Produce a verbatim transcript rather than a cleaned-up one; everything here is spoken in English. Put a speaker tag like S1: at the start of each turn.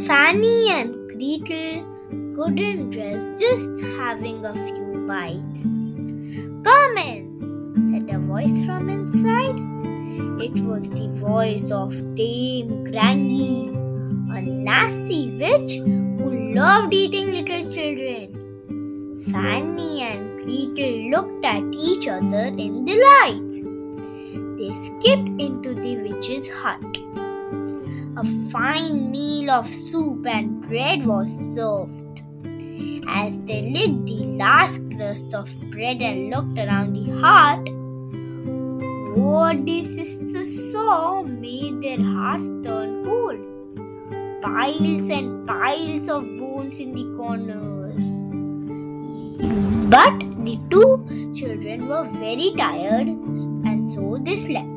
S1: Fanny and Gretel couldn't resist having a few bites. "Come in," said a voice from inside. It was the voice of Dame Granny, a nasty witch who loved eating little children. Fanny and Gretel looked at each other in delight. They skipped into the witch's hut. A fine meal of soup and bread was served. As they licked the last crust of bread and looked around the hut, what the sisters saw made their hearts turn cold. Piles and piles of bones in the corners. But the two children were very tired, and so they slept.